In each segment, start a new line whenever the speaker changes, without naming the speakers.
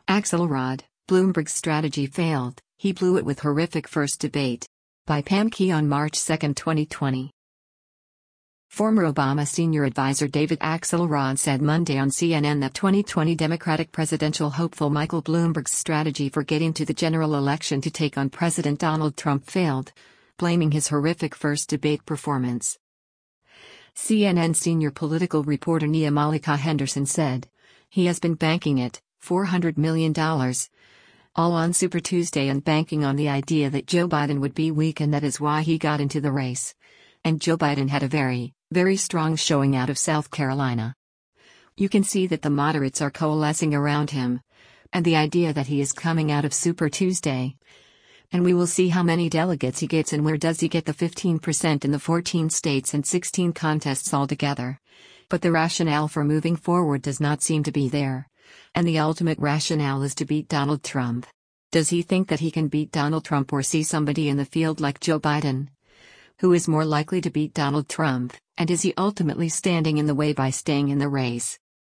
Axelrod, Bloomberg's strategy failed, he blew it with horrific first debate. By Pam Key on March 2, 2020. Former Obama senior advisor David Axelrod said Monday on CNN that 2020 Democratic presidential hopeful Michael Bloomberg's strategy for getting to the general election to take on President Donald Trump failed, blaming his horrific first debate performance. CNN senior political reporter Nia Malika Henderson said, "He has been banking it, $400 million. All on Super Tuesday and banking on the idea that Joe Biden would be weak, and that is why he got into the race. And Joe Biden had a very, very strong showing out of South Carolina. You can see that the moderates are coalescing around him. And the idea that he is coming out of Super Tuesday. And we will see how many delegates he gets and where does he get the 15% in the 14 states and 16 contests altogether. But the rationale for moving forward does not seem to be there. And the ultimate rationale is to beat Donald Trump. Does he think that he can beat Donald Trump or see somebody in the field like Joe Biden? Who is more likely to beat Donald Trump, and is he ultimately standing in the way by staying in the race?"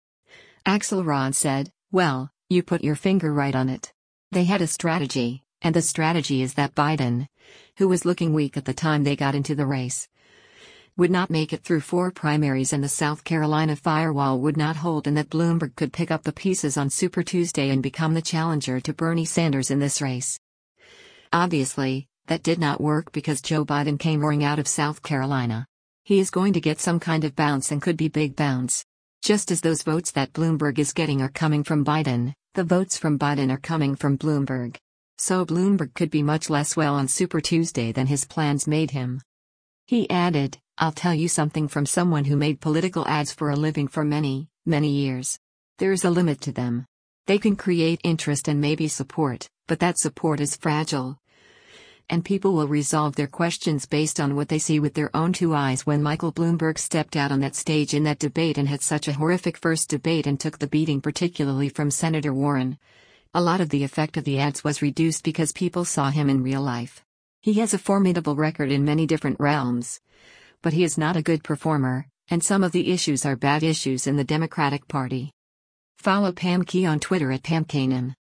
Axelrod said, "Well, you put your finger right on it. They had a strategy, and the strategy is that Biden, who was looking weak at the time they got into the race, would not make it through 4 primaries and the South Carolina firewall would not hold, and that Bloomberg could pick up the pieces on Super Tuesday and become the challenger to Bernie Sanders in this race. Obviously, that did not work because Joe Biden came roaring out of South Carolina. He is going to get some kind of bounce and could be big bounce. Just as those votes that Bloomberg is getting are coming from Biden, the votes from Biden are coming from Bloomberg. So Bloomberg could be much less well on Super Tuesday than his plans made him." He added, "I'll tell you something from someone who made political ads for a living for many, many years. There is a limit to them. They can create interest and maybe support, but that support is fragile. And people will resolve their questions based on what they see with their own 2 eyes." When Michael Bloomberg stepped out on that stage in that debate and had such a horrific first debate and took the beating particularly from Senator Warren, a lot of the effect of the ads was reduced because people saw him in real life. He has a formidable record in many different realms. But he is not a good performer, and some of the issues are bad issues in the Democratic Party. Follow Pam Key on Twitter at PamKanan.